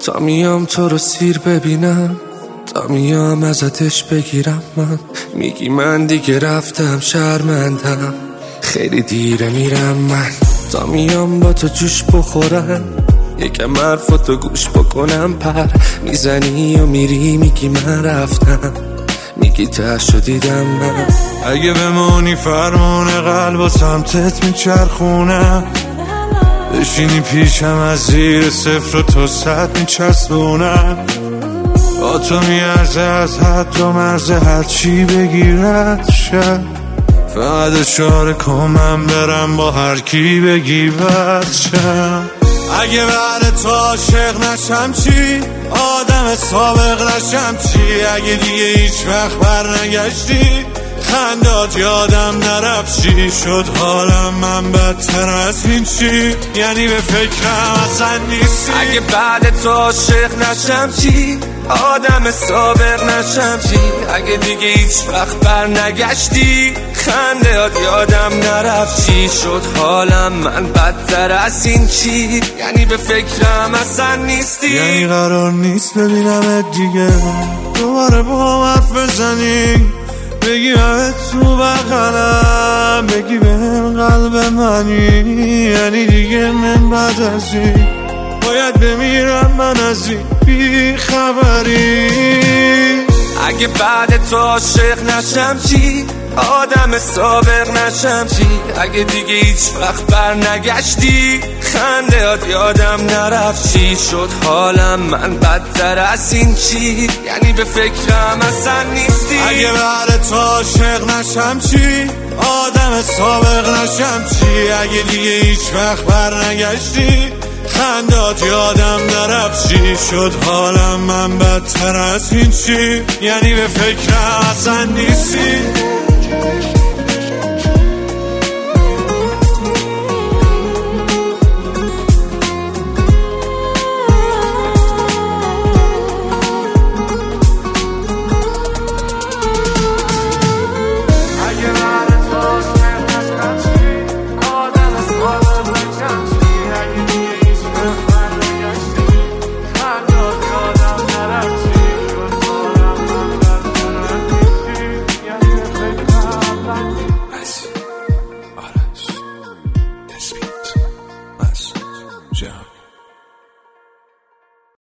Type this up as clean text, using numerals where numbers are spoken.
تا میام تو رو سیر ببینم، تا میام ازتش بگیرم. من میگی من دیگه رفتم شرمندم، خیلی دیره میرم من. تا میام با تو جوش بخورم، یکم حرفاتو گوش بکنم. پر میزنی و میری میگی من رفتم، میگی تهشو دیدم من. اگه بمونی فرمون قلب و سمتت میچرخونم، بشینی پیشم از زیر صفر و تا 100 میچسبونم. با تو میارزه از حد و مرز هرچی بگیرد شد، فقط اشاره کن من برم با هر کی بگی بد شم. اگه بعد تو عاشق نشم چی؟ آدم سابق نشم چی؟ اگه دیگه هیچ وقت بر نگشتی، خندات یادم نرفت چی شد حالم من بدتر از این چی؟ یعنی به فکرم اصلا نیستی. اگه بعد تو عاشق نشم چی؟ آدم سابق نشم چی؟ اگه دیگه هیچ وقت بر نگشتی، خندهات یادم نرفت چی شد حالم من بدتر از این چی؟ یعنی به فکرم اصلا نیستی. یعنی قرار نیست ببینمت دیگه، دوباره با حرف بزنی، بگی همه تو بغلم، بگی بهم قلب منی. یعنی دیگه من بعد از این باید بمیرم من از این بی خبری. اگه بعد تو عاشق نشم چی؟ آدم سابق نشم چی؟ اگه دیگه هیچ وقت بر نگشتی، خندهات یادم نرفت چی شد حالم من بدتر از این چی؟ یعنی به فکرم اصلا نیستی. اگه بعد تو عاشق نشم چی؟ آدم سابق نشم چی؟ اگه دیگه هیچ وقت بر نگشتی، خندات یادم نرفت چی شد حالم من بدتر از این چی؟ یعنی به فکرم اصلا نیستی.